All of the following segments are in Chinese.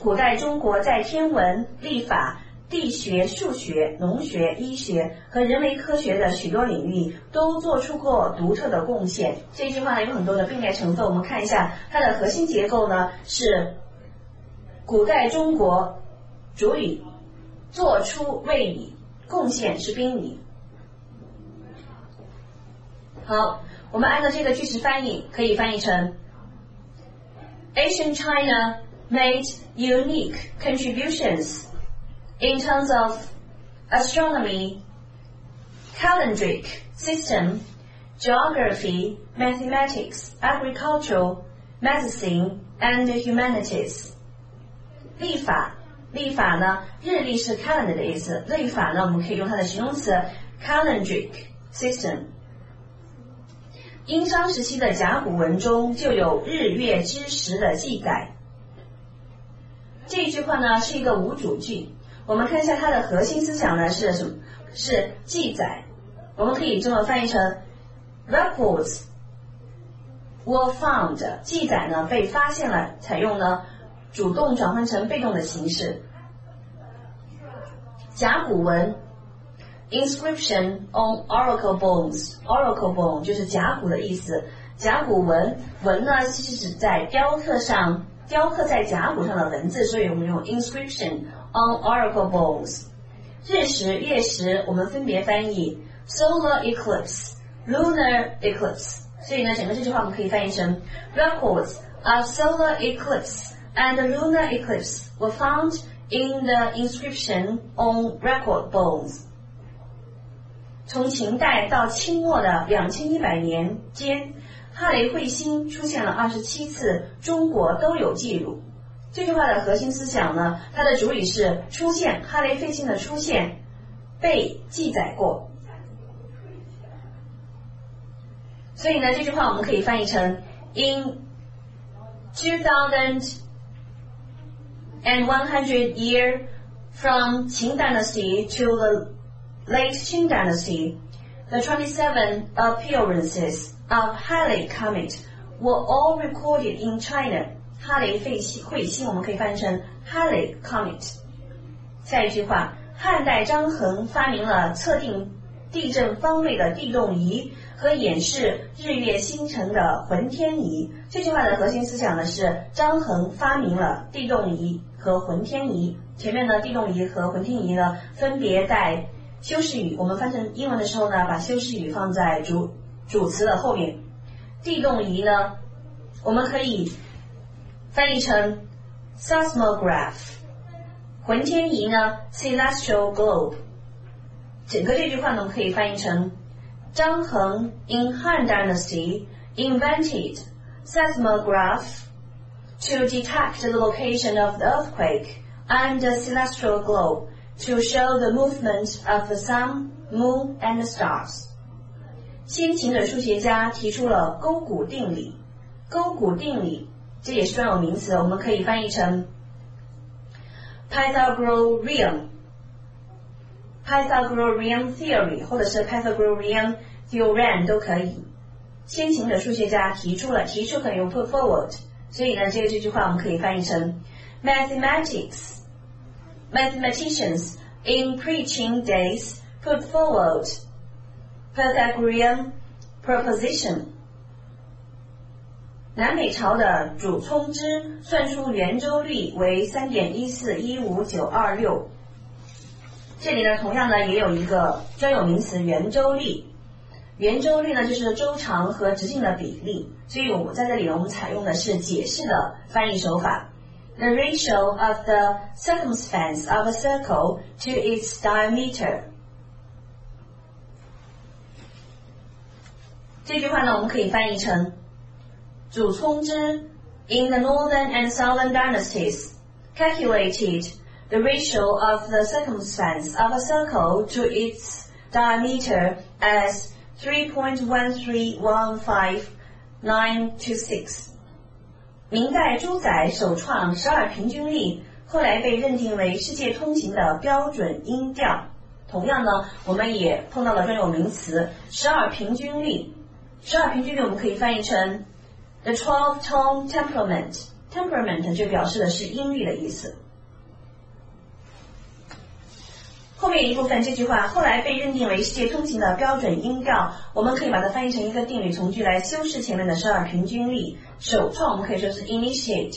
古代中国在天文、历法、地学、数学、农学、医学和人为科学的许多领域都做出过独特的贡献。这句话呢有很多的并列成分，我们看一下它的核心结构呢是古代中国主语，做出谓语，贡献是宾语。好，我们按照这个句式翻译，可以翻译成 Ancient China made unique contributions in terms of astronomy, calendric system, geography, mathematics, agriculture, medicine, and humanities. 历法呢，日历是 calendar 的意思，历法呢，我们可以用它的形容词 calendric system。殷商时期的甲骨文中就有日月之时的记载。这句话呢是一个无主句，我们看一下它的核心思想呢是什么？是记载。我们可以这么翻译成 records were found， 记载呢被发现了，采用呢主动转换成被动的形式。甲骨文 inscription on oracle bones， oracle bone 就是甲骨的意思。甲骨文呢是指在雕刻在甲骨上的文字，所以我们用 inscription on oracle bones。 日食月食我们分别翻译 solar eclipse lunar eclipse， 所以呢整个这句话我们可以翻译成 records of solar eclipse and lunar eclipse were found in the inscription on record bones。 从秦代到清末的2100年间，哈雷彗星出现了27次，中国都有记录。这句话的核心思想呢，它的主语是出现，哈雷彗星的出现被记载过。所以呢这句话我们可以翻译成 In 2100 year from Qing dynasty to the late Qing dynasty, the 27 appearances of Halley comet were all recorded in China. 哈雷彗星我们可以翻译成 Halley comet。 下一句话，汉代张衡发明了测定地震方位的地动仪和演示日月星辰的浑天仪。这句话的核心思想呢是张衡发明了地动仪和浑天仪。前面的地动仪和浑天仪呢分别带修饰语，我们翻成英文的时候呢把修饰语放在主词的后面。地动仪呢我们可以翻译成 seismograph， 浑天仪呢 celestial globe。 整个这句话呢我们可以翻译成张衡 in Han Dynasty invented seismograph to detect the location of the earthquake and the celestial globe to show the movement of the sun, moon, and the stars。 先秦的数学家提出了勾股定理，勾股定理这也是专有名词，我们可以翻译成 Pythagorean theory 或者是 Pythagorean theorem 都可以。先秦的数学家提出可以用 put forward， 所以呢这句话我们可以翻译成 Mathematicians in pre-Qing days put forward Pythagorean proposition。 南北朝的主聪之算出圆周率为 3.1415926。 这里呢同样呢也有一个专有名词圆周率。圆周率呢就是周长和直径的比例，所以我们在这里呢我们采用的是解释的翻译手法。 The ratio of the circumference of a circle to its diameter。 这句话呢我们可以翻译成主聪之 in the northern and southern dynasties calculated the ratio of the circumference of a circle to its diameter as 3.1315926。 明代朱载首创12平均律，后来被认定为世界通行的标准音调。同样呢我们也碰到了专有名词12平均律。12平均律我们可以翻译成 The 12-tone temperament temperament 就表示的是阴历的意思。后面一部分这句话后来被认定为世界通行的标准音调，我们可以把它翻译成一个定语从句来修饰前面的12平均例。首创我们可以说是 initiate。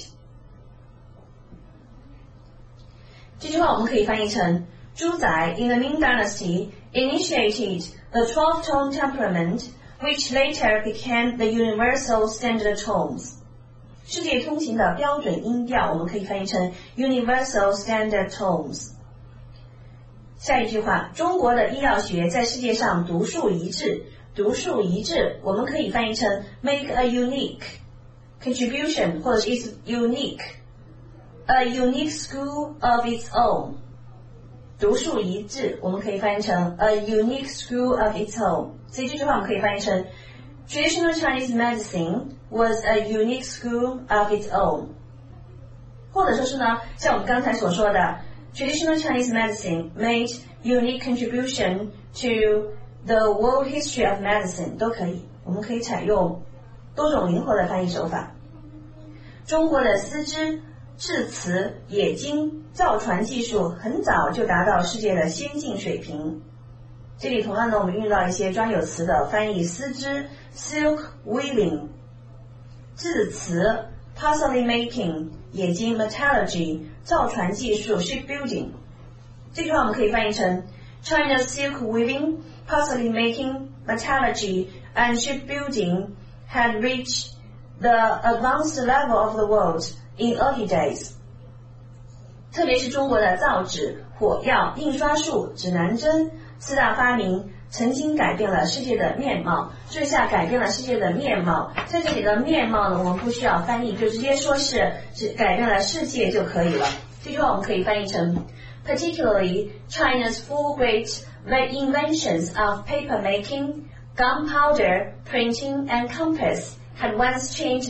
这句话我们可以翻译成朱载 in the Ming Dynasty initiated the 12-tone temperament, which later became the universal standard tones. 世界通行的标准音调我们可以翻译成 universal standard tones。下一句话，中国的医药学在世界上独树一帜。独树一帜我们可以翻译成 make a unique contribution 或者是 is unique。A unique school of its own， 独树一帜，我们可以翻译成 a unique school of its own。所以这句话我们可以翻译成 Traditional Chinese medicine was a unique school of its own， 或者说是呢，像我们刚才所说的 Traditional Chinese medicine made unique contribution to the world history of medicine 都可以，我们可以采用多种灵活的翻译手法。中国的丝织制瓷、冶金、造船技术很早就达到世界的先进水平。这里同样呢，我们运用到一些专有词的翻译：丝织 （silk weaving）、制瓷 （porcelain making）、冶金 （metallurgy）、造船技术 （shipbuilding）。这句话我们可以翻译成 China's silk weaving, porcelain making, metallurgy, and shipbuilding had reached the advanced level of the world.In early days， 特别是中国的造纸、火药、印刷术、指南针4大发明曾经改变了世界的面貌。注意一下，改变了世界的面貌，在这里的面貌呢，我们不需要翻译，就直接说是改变了世界就可以了。这句话我们可以翻译成 Particularly China's 4 great inventions of paper making, gunpowder, printing, and compass.had once changed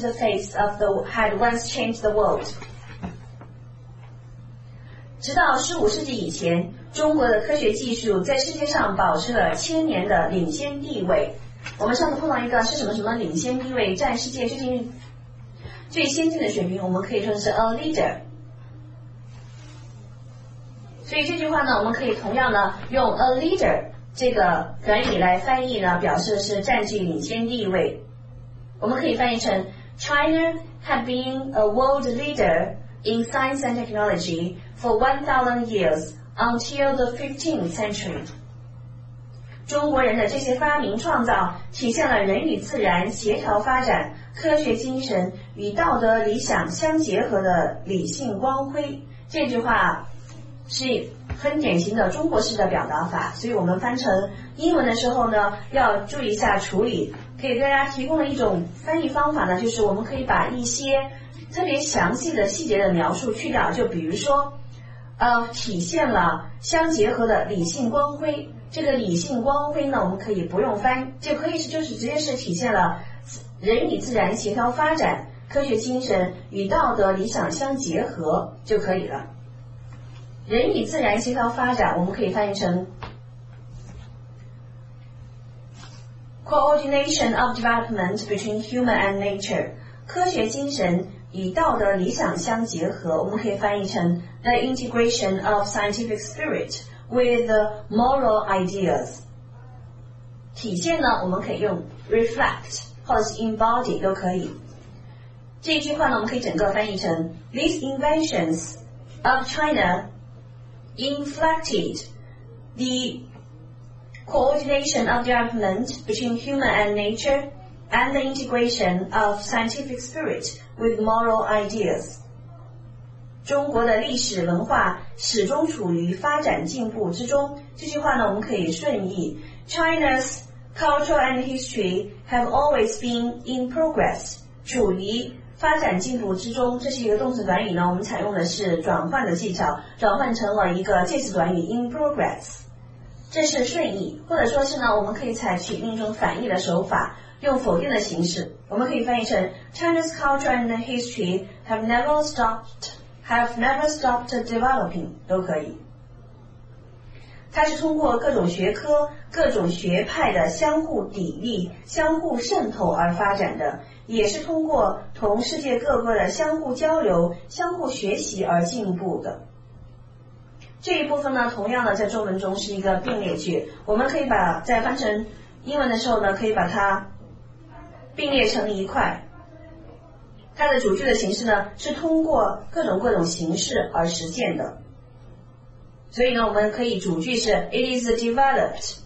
the world. 直到15世纪以前，中国的科学技术在世界上保持了1000年的领先地位。我们上次碰到一个是什么什么领先地位，占世界最先进的水平，我们可以说是 a leader。所以这句话呢，我们可以同样呢用 a leader 这个短语来翻译呢，表示的是占据领先地位。我们可以翻译成 China had been a world leader in science and technology for 1000 years until the 15th century. 中国人的这些发明创造体现了人与自然协调发展、科学精神与道德理想相结合的理性光辉。这句话是很典型的中国式的表达法，所以我们翻成英文的时候呢，要注意一下处理。给大家提供了一种翻译方法呢，就是我们可以把一些特别详细的细节的描述去掉，就比如说体现了相结合的理性光辉。这个理性光辉呢，我们可以不用翻，就可以就是直接是体现了人与自然协调发展、科学精神与道德理想相结合就可以了。人与自然协调发展，我们可以翻译成Coordination of development between human and nature， 科学精神与道德理想相结合，我们可以翻译成 the integration of scientific spirit with moral ideas。体现呢，我们可以用 reflect 或者是 embody 都可以。这句话呢，我们可以整个翻译成 These inventions of China inflected the coordination of development between human and nature and the integration of scientific spirit with moral ideas. 中国的历史文化始终处于发展进步之中。这句话呢，我们可以顺译 China's culture and history have always been in progress. 处于发展进步之中，这是一个动词短语呢，我们采用的是转换的技巧，转换成了一个介词短语 in progress。这是顺译，或者说是呢，我们可以采取另一种反义的手法，用否定的形式，我们可以翻译成 China's culture and history have never stopped developing 都可以。它是通过各种学科各种学派的相互砥砺、相互渗透而发展的，也是通过同世界各国的相互交流、相互学习而进步的。这一部分呢，同样的在中文中是一个并列句，我们可以把在翻成英文的时候呢，可以把它并列成一块。它的主句的形式呢，是通过各种形式而实现的。所以呢，我们可以主句是 It is developed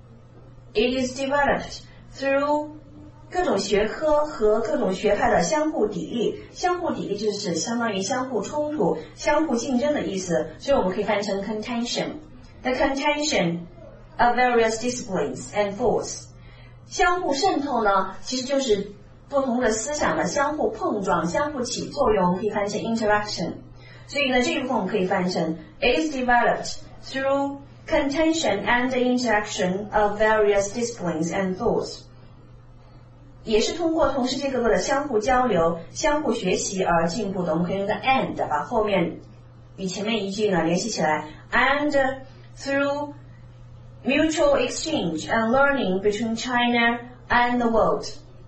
through 各种学科和各种学派的相互砥砺，相互砥砺就是相当于相互冲突、相互竞争的意思，所以我们可以翻译成 contention。The contention of various disciplines and thoughts。相互渗透呢，其实就是不同的思想的相互碰撞、相互起作用，我们可以翻译成 interaction。所以呢，这一部分我们可以翻译成 It is developed through contention and the interaction of various disciplines and thoughts。也是通过同世界各国的相互交流、相互学习而进步的。我们可以用个 and 把后面与前面一句呢联系起来 ，and through mutual exchange and learning between China and the world。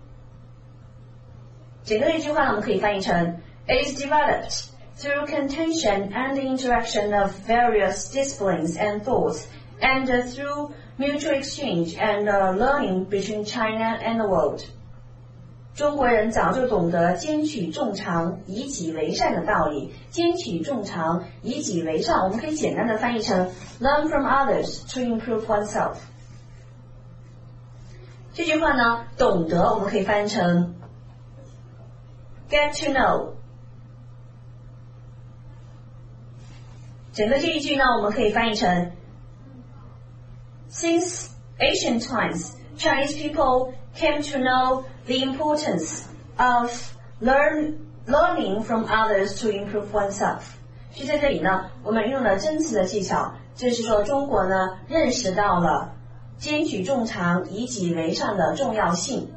整个这句话呢，我们可以翻译成 It is developed through contention and the interaction of various disciplines and thoughts, and through mutual exchange and learning between China and the world。中国人早就懂得兼取众长、以己为善的道理。兼取众长、以己为上，我们可以简单的翻译成 Learn from others to improve oneself。这句话呢，懂得我们可以翻译成 Get to know。整个这一句呢，我们可以翻译成 Since ancient times, Chinese people came to know the importance of learning from others to improve oneself。所以在这里呢，我们用了真词的技巧，就是说中国呢认识到了兼取众长、以己为上的重要性。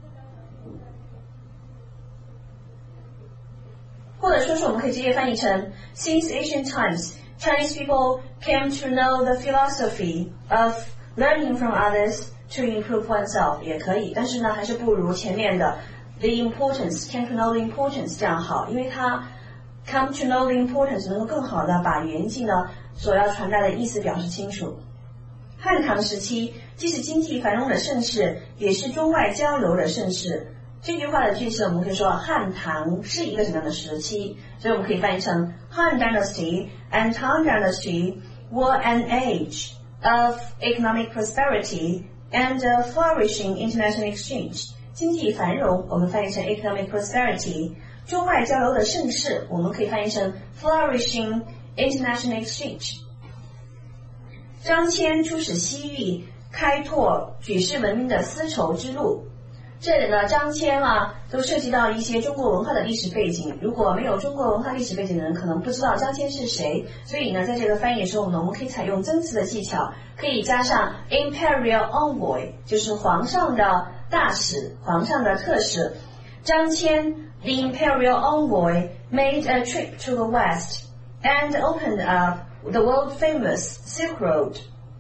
或者说是我们可以直接翻译成 Since ancient times, Chinese people came to know the philosophy of learning from others to improve oneself 也可以，但是呢，还是不如前面的 the importance, came to know the importance 这样好，因为它 come to know the importance 能够更好的把原句呢所要传达的意思表示清楚。汉唐时期既是经济繁荣的盛世，也是中外交流的盛世。这句话的句式我们可以说汉唐是一个什么样的时期，所以我们可以翻译成 Han Dynasty and Tang Dynasty were an age of economic prosperity and flourishing international exchange。 经济繁荣我们翻译成 economic prosperity， 中外交流的盛世我们可以翻译成 flourishing international exchange。 张骞出使西域，开拓举世闻名的丝绸之路。这里呢，张骞都涉及到一些中国文化的历史背景，如果没有中国文化历史背景的人可能不知道张骞是谁，所以呢，在这个翻译的时候呢，我们可以采用增词的技巧，可以加上 imperial envoy， 就是皇上的大使、皇上的特使。张骞 the imperial envoy made a trip to the west and opened up the world famous Silk Road。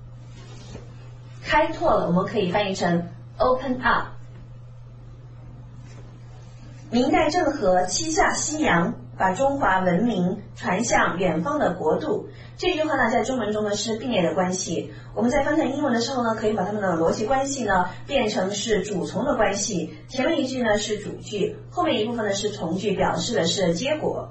开拓了我们可以翻译成 open up。明代郑和七下西洋，把中华文明传向远方的国度。这句话呢，在中文中呢是并列的关系。我们在翻成英文的时候呢，可以把它们的逻辑关系呢变成是主从的关系。前面一句呢是主句，后面一部分呢是从句，表示的是结果。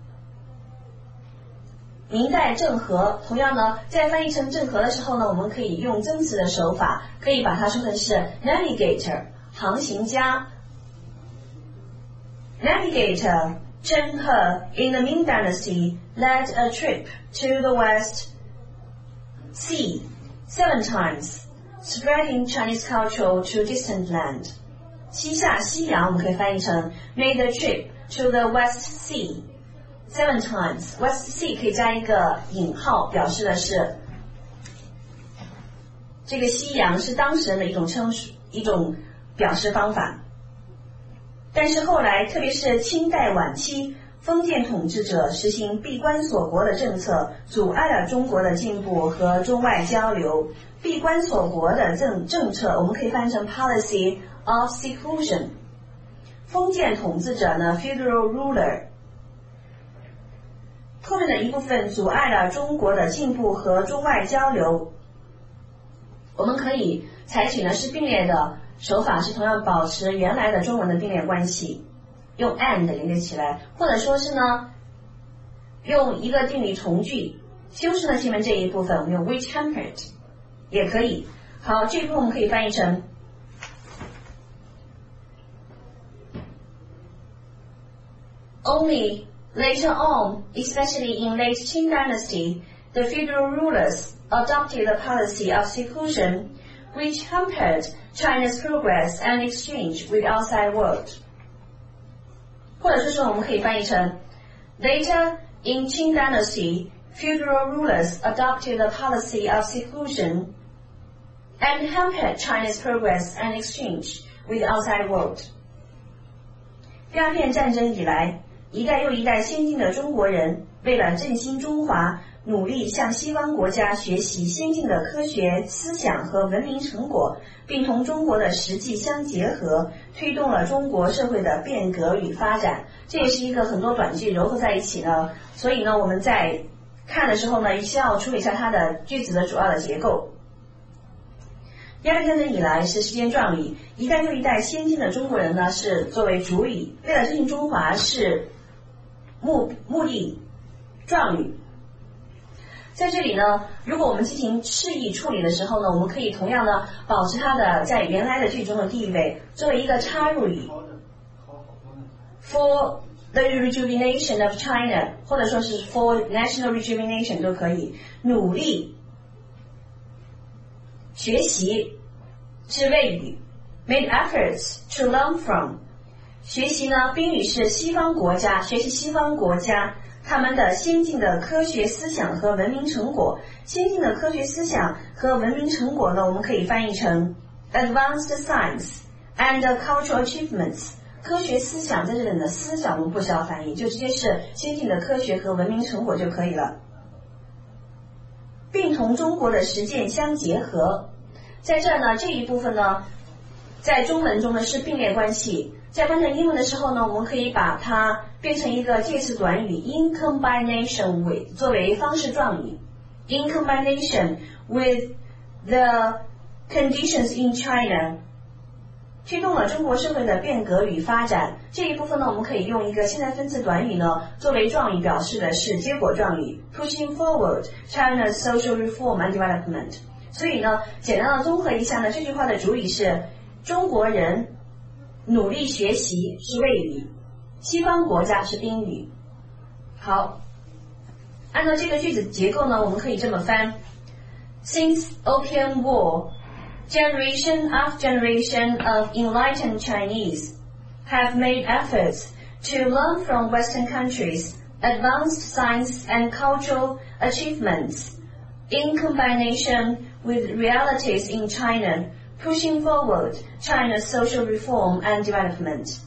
明代郑和，同样呢，在翻译成郑和的时候呢，我们可以用增词的手法，可以把它说成是 navigator， 航行家。Navigator Zheng He in the Ming Dynasty led a trip to the West Sea 7 times, spreading Chinese culture to distant land. 西下西洋我们可以翻译成 made a trip to the West Sea 7 times. West Sea 可以加一个引号，表示的是这个西洋是当时人的一种称述，一种表示方法。但是后来，特别是清代晚期， 封建统治者实行闭关锁国的政策，阻碍了中国的进步和中外交流。闭关锁国的政策，我们可以翻译成 policy of seclusion。封建统治者呢 ，feudal ruler。后面的一部分阻碍了中国的进步和中外交流。我们可以采取呢是并列的手法，是同样保持原来的中文的并列关系，用 and 连接起来，或者说是呢用一个定语从句修饰了前面这一部分，我们用 which hampered 也可以。好，这一部分我们可以翻译成 Only later on, especially in late Qing dynasty, the feudal rulers adopted the policy of seclusion, which hampered China's progress and exchange with outside world. 或者说我们可以翻译成 Later in Qing dynasty, feudal rulers adopted the policy of seclusion and hampered China's progress and exchange with outside world. 鸦片战争以来，一代又一代先进的中国人为了振兴中华，努力向西方国家学习先进的科学思想和文明成果，并同中国的实际相结合，推动了中国社会的变革与发展。这也是一个很多短句糅合在一起呢，所以呢我们在看的时候呢，需要处理一下它的句子的主要的结构。鸦片战争以来是时间状语，一代又一代先进的中国人呢是作为主语，为了振兴中华是目的状语。在这里呢，如果我们进行释义处理的时候呢，我们可以同样呢保持它的在原来的句中的地位，作为一个插入语 for the rejuvenation of China， 或者说是 for national rejuvenation 都可以。努力学习是谓语 made efforts to learn from。 学习呢宾语是西方国家，学习西方国家他们的先进的科学思想和文明成果。先进的科学思想和文明成果呢，我们可以翻译成 advanced science and cultural achievements。 科学思想在这里的思想我们不需要翻译，就直接是先进的科学和文明成果就可以了，并同中国的实践相结合。在这儿呢，这一部分呢在中文中呢是并列关系，在翻成英文的时候呢，我们可以把它变成一个介词短语 in combination with 作为方式状语 in combination with the conditions in China， 推动了中国社会的变革与发展。这一部分呢，我们可以用一个现在分词短语呢作为状语，表示的是结果状语 pushing forward China's social reform and development。 所以呢，简单的综合一下呢，这句话的主语是中国人努力学习是谓语，西方国家是宾语。好，按照这个句子结构呢，我们可以这么翻 Since Opium War, generation after generation of enlightened Chinese have made efforts to learn from Western countries advanced science and cultural achievements in combination with realities in China, pushing forward China's social reform and development。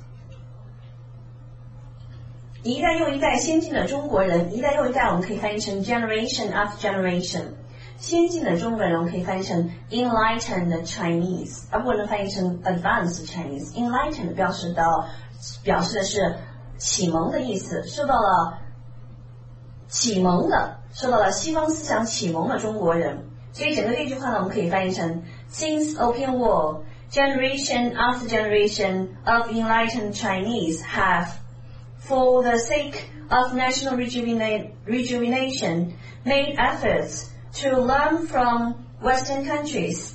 一代又一代先进的中国人，一代又一代我们可以翻译成 generation after generation。 先进的中国人我们可以翻译成 enlightened Chinese， 而不能翻译成 advanced Chinese。 enlightened 表示的是启蒙的意思，受到了西方思想启蒙的中国人。所以整个这句话呢，我们可以翻译成 Since Opium War, generation after generation of enlightened Chinese have, for the sake of national rejuvenation, made efforts to learn from Western countries,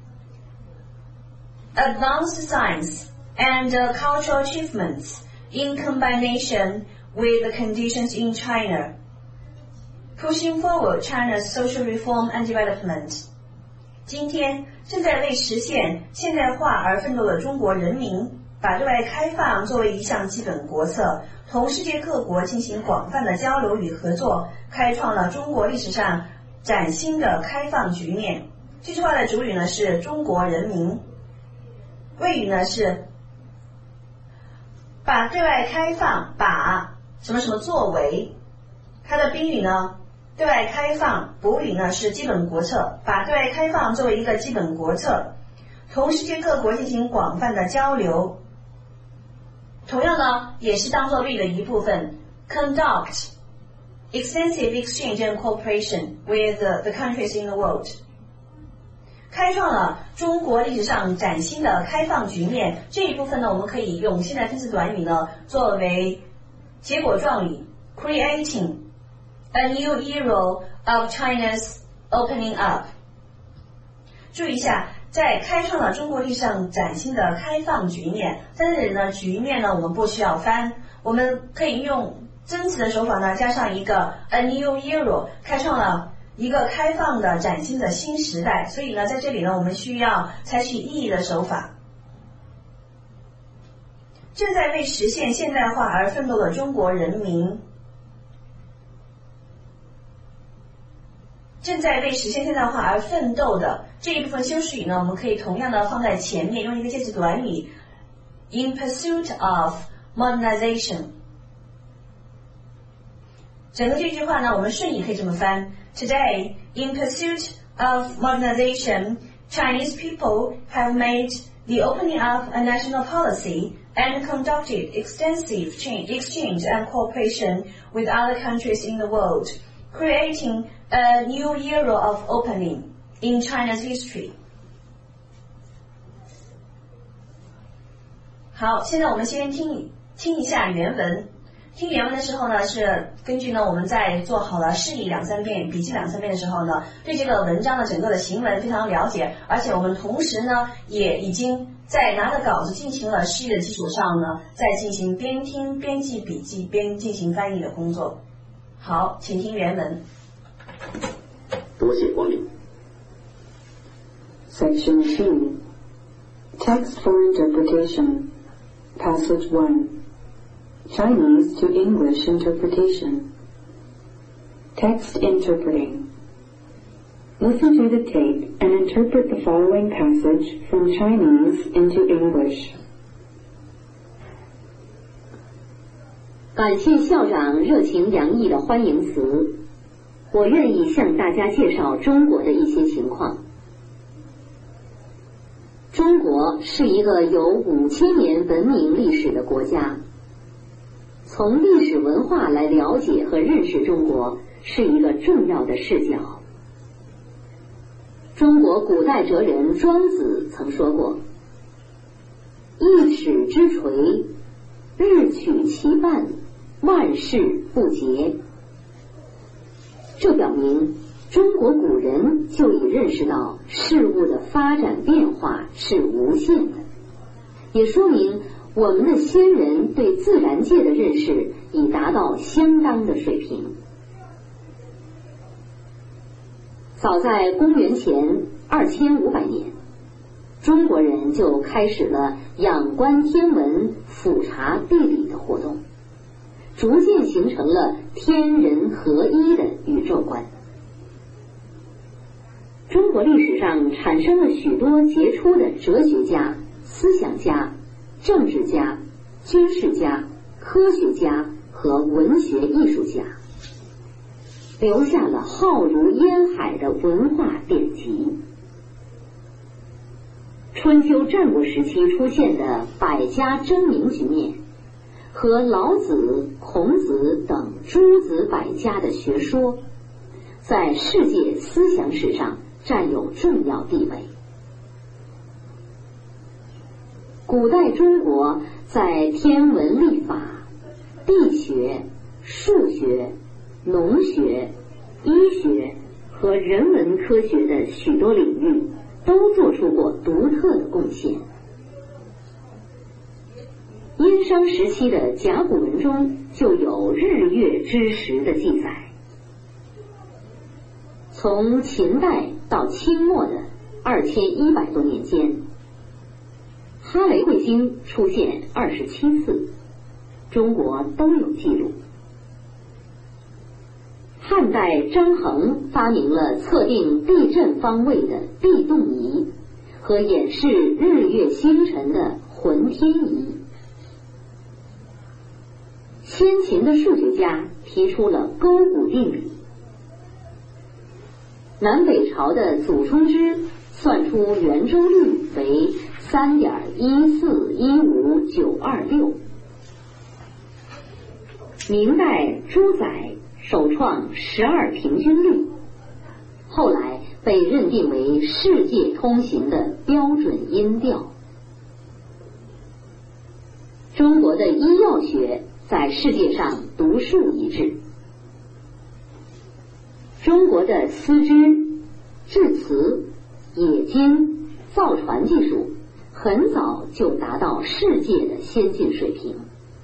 advanced science and cultural achievements in combination with the conditions in China, pushing forward China's social reform and development。 今天正在为实现现代化而奋斗的中国人民，把对外开放作为一项基本国策，同世界各国进行广泛的交流与合作，开创了中国历史上崭新的开放局面。这句话的主语呢是中国人民，谓语呢是把对外开放，把什么什么作为，它的宾语呢，对外开放，补语呢是基本国策，把对外开放作为一个基本国策，同世界各国进行广泛的交流，同样呢也是当作利益的一部分 conduct extensive exchange and cooperation with the countries in the world， 开创了中国历史上崭新的开放局面。这一部分呢，我们可以用现在分词短语呢作为结果状语 creating a new era of China's opening up。 注意一下，在开创了中国历史上崭新的开放局面，在这里呢局面呢我们不需要翻，我们可以用增词的手法呢加上一个 a new era， 开创了一个开放的崭新的新时代，所以呢在这里呢我们需要采取意义的手法。正在为实现现代化而奋斗的中国人民，正在为实现现代化而奋斗的这一部分修饰语呢，我们可以同样的放在前面，用一个介词短语 in pursuit of modernization。 整个这句话呢我们顺译可以这么翻 Today, in pursuit of modernization, Chinese people have made the opening up a national policy and conducted extensive exchange and cooperation with other countries in the world, creating a new era of opening in China's history. 好，现在我们先听一下原文。听原文的时候呢，是根据呢我们在做好了示意2-3遍、笔记2-3遍的时候呢，对这个文章的整个的行文非常了解，而且我们同时呢也已经在拿着稿子进行了示意的基础上呢，再进行边听边记笔记边进行翻译的工作。好，请听原文。 多谢光临。 Section 2 Text for Interpretation Passage 1 Chinese to English Interpretation Text Interpreting Listen to the tape and interpret the following passage from Chinese into English. 感谢校长热情洋溢的欢迎词，我愿意向大家介绍中国的一些情况。中国是一个有5000年文明历史的国家，从历史文化来了解和认识中国是一个重要的视角。中国古代哲人庄子曾说过：“一尺之锤，日取其半，万事不竭。”这表明中国古人就已认识到事物的发展变化是无限的，也说明我们的先人对自然界的认识已达到相当的水平。早在公元前2500年，中国人就开始了仰观天文、俯察地理的活动，逐渐形成了天人合一的宇宙观。中国历史上产生了许多杰出的哲学家、思想家、政治家、军事家、科学家和文学艺术家，留下了浩如烟海的文化典籍。春秋战国时期出现的百家争鸣局面和老子、孔子等诸子百家的学说，在世界思想史上占有重要地位。古代中国在天文历法、地学、数学、农学、医学和人文科学的许多领域都做出过独特的贡献。殷商时期的甲骨文中就有日月之时的记载。从秦代到清末的2100多年间，哈雷彗星出现27次，中国都有记录。汉代张衡发明了测定地震方位的地动仪和演示日月星辰的浑天仪。 先秦的数学家提出了勾股定理。南北朝的祖冲之算出圆周率为3.1415926。明代朱载首创12平均律，后来被认定为世界通行的标准音调。中国的医药学在世界上独树一帜。中国的丝织、制瓷、冶金、造船技术很早就达到世界的先进水平。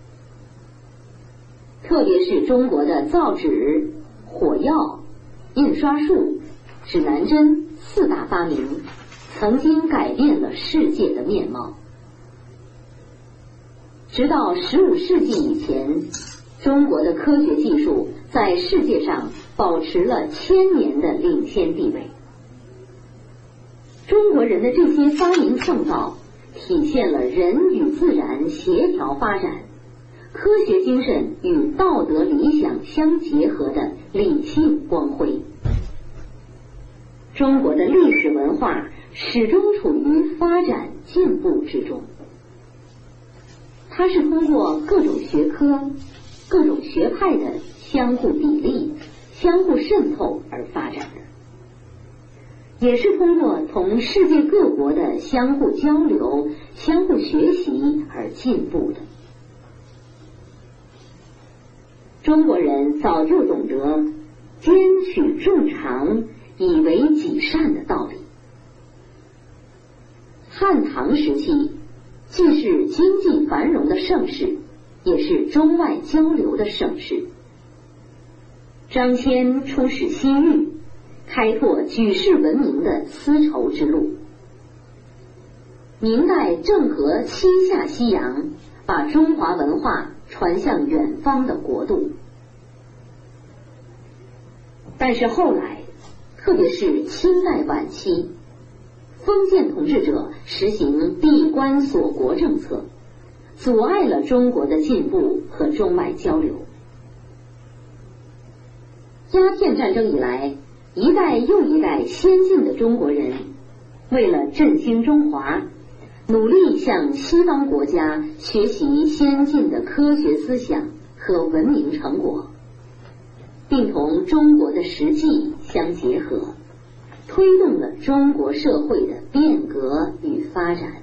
特别是中国的造纸、火药、印刷术、指南针4大发明，曾经改变了世界的面貌。直到15世纪以前，中国的科学技术在世界上保持了1000年的领先地位。中国人的这些发明创造，体现了人与自然协调发展，科学精神与道德理想相结合的理性光辉。中国的历史文化始终处于发展进步之中。它是通过各种学科、各种学派的相互砥砺、相互渗透而发展的，也是通过同世界各国的相互交流、相互学习而进步的。中国人早就懂得兼取众长，以为己善的道理。汉唐时期既是经济繁荣的盛世，也是中外交流的盛世。张骞出使西域，开拓举世闻名的丝绸之路。明代郑和西下西洋，把中华文化传向远方的国度。但是后来，特别是清代晚期，封建统治者实行闭关锁国政策，阻碍了中国的进步和中外交流。鸦片战争以来，一代又一代先进的中国人，为了振兴中华，努力向西方国家学习先进的科学思想和文明成果，并同中国的实际相结合，推动了中国社会的变革与发展。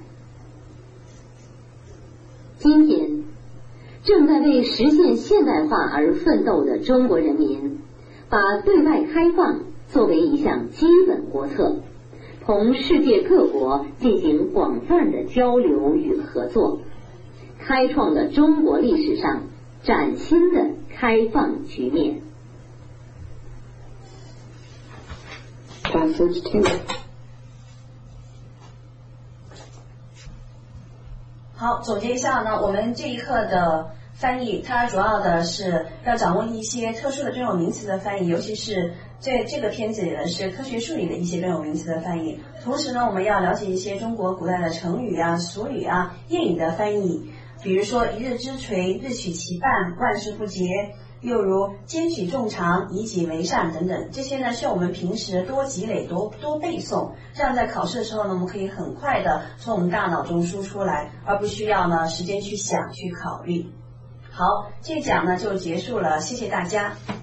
今天，正在为实现现代化而奋斗的中国人民，把对外开放作为一项基本国策，同世界各国进行广泛的交流与合作，开创了中国历史上崭新的开放局面。 Passage 2. 好，总结一下呢，我们这一课的翻译，它主要的是要掌握一些特殊的专有名词的翻译，尤其是在这个片子里的是科学术语的一些专有名词的翻译。同时呢，我们要了解一些中国古代的成语啊、俗语啊、谚语的翻译，比如说一日之锤、日取其半、万事不竭，又如兼取众长、以己为善等等，这些呢是我们平时多积累、多背诵，这样在考试的时候呢，我们可以很快的从我们大脑中输出来，而不需要呢时间去想、去考虑。好，这讲呢就结束了，谢谢大家。